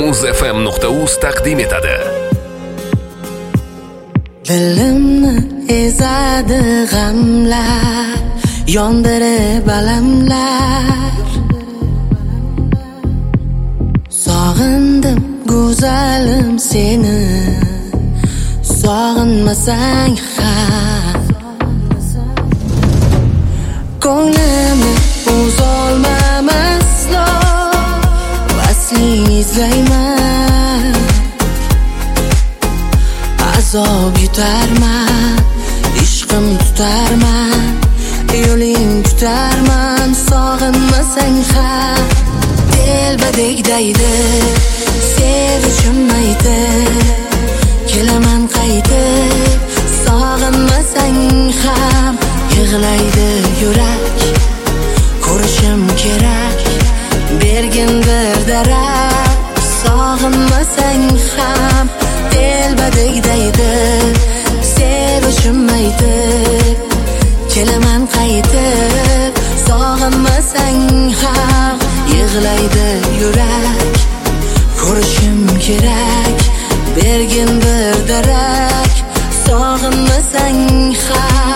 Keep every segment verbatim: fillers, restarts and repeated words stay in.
muz f m nuqta uz taqdim etadi. Dilimni ezadi g'amlar, yondirib alamlar. Sog'indim go'zalim seni, sog'inmasang ham ko'nglimni uzolmam aslo, vaslingni izlayman. Azob yutarman, ishqim tutarman, yo'ling tutarman, sog'inmasang ham. Telbadek daydi, sevishim aydi, kelaman qaytib, sog'inmasang ham. Yig'laydi yurak, ko'rishim kerak, bergin bir darak, sog'inmasang ham. Telbadek daydi, sevishim aytib, kelaman qaytib, sog'inmasang ham. Yig'laydi yurak, ko'rishim kerak, bergin bir darak, sog'inmasang ham.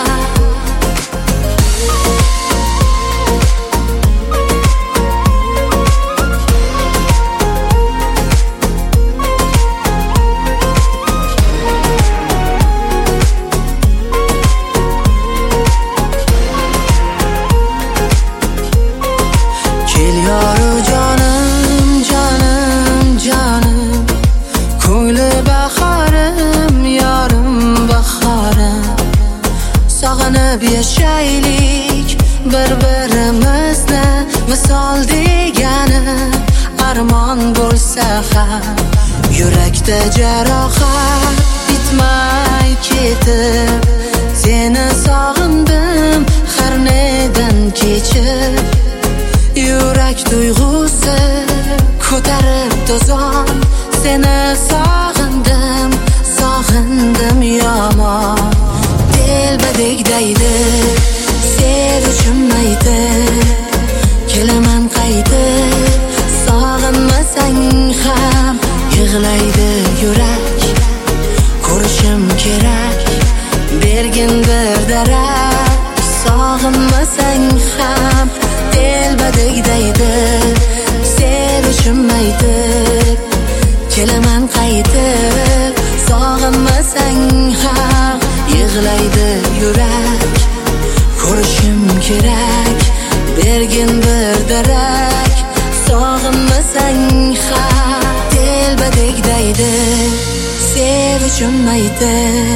Sog'inib yashaylik bir-birimizni, misol degani armon bo'lsa ham. Yurakda jarohat bitmay ketib, seni sog'indim har nedan kechib. Yurak tuyg'usi ko'tarib tozon, seni sog'indim, sog'indim yomon. Telbadek daydi, sevishim aydi, kelaman qaytib, sog'inmasang ham. Yig'laydi yurak, ko'rishim kerak, bergin bir darak, sog'inmasang ham. Telbadek daydi, sevishim aydi, kelaman qaytib, sog'inmasang ham. Yig'laydi yurak, ko'rishim kerak, bergin bir darak, sog'inmasang ham. Telbadek daydi, sevishim aydi,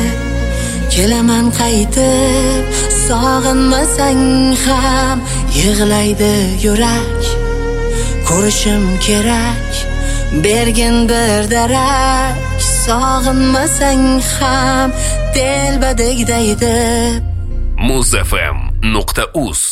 kelaman qaytib, sog'inmasang ham. Yig'laydi yurak, ko'rishim kerak, bergin bir darak, sog'inmasang ham. Telbadek daydi. muz f m nuqta uz